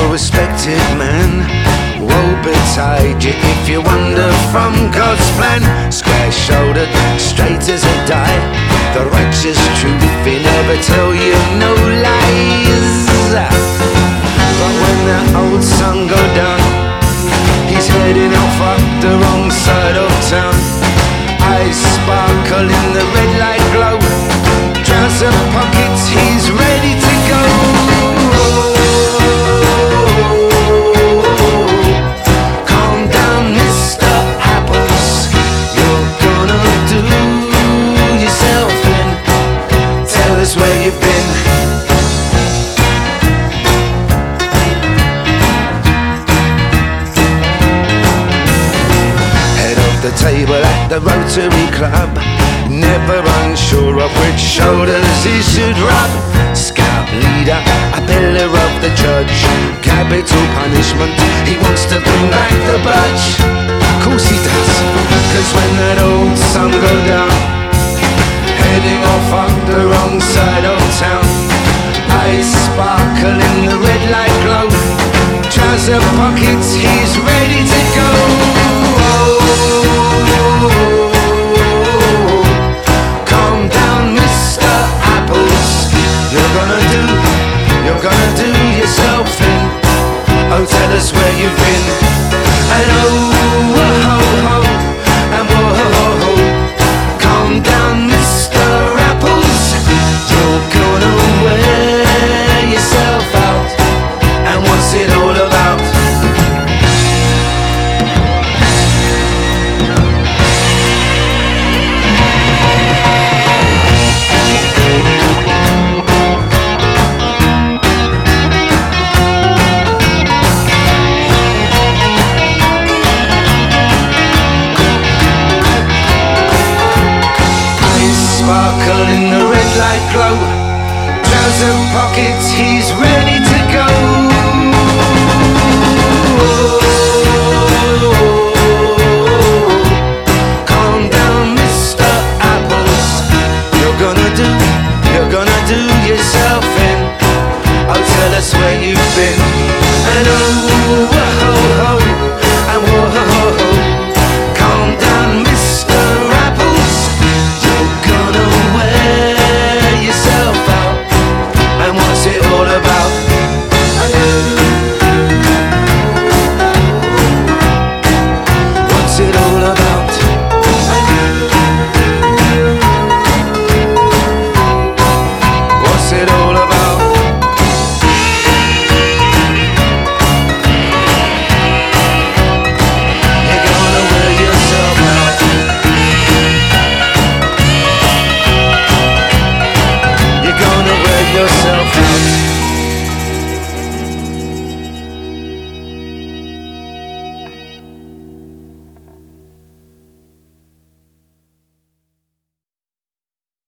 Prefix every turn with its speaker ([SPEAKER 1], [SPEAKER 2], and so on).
[SPEAKER 1] respected man. Woe betide you if you wander from God's plan. Square shouldered, straight as a die, the righteous truth, he never tell you no lies. But when that old sun go down, he's heading off up the wrong side of town. Eyes sparkle in the red light glow, trouser pockets, he's ready to go. Calm down, Mr. Apples, you're gonna do yourself in. Tell us where you've been. The table at the Rotary Club, never unsure of which shoulders he should rub. Scout leader, a pillar of the church, capital punishment, he wants to bring back the budge. Of course he does, cause when that old sun go down, heading off up the wrong side of town, eyes sparkle in the red light glow, trouser pockets, he's ready to go. Calm down, Mr. Apples, you're gonna do yourself in. Oh, tell us where you've been.